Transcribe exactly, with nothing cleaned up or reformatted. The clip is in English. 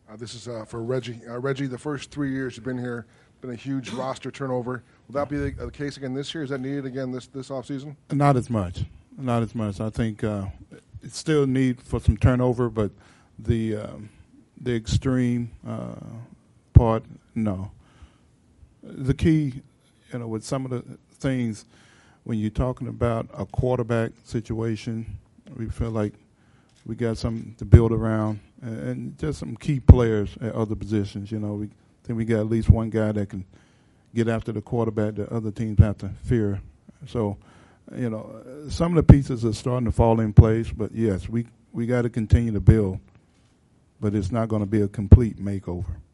Uh, this is uh, for Reggie. Uh, Reggie, the first three years you've been here, been a huge roster turnover. Will that be the, the case again this year? Is that needed again this this offseason? Not as much. Not as much. I think uh, it's still need for some turnover, but the um, the extreme uh, part, no. The key, you know, with some of the things, when you're talking about a quarterback situation, we feel like we got something to build around, and, and just some key players at other positions. You know, we think we got at least one guy that can get after the quarterback that other teams have to fear. So, you know, some of the pieces are starting to fall in place, but yes, we, we got to continue to build, but it's not going to be a complete makeover.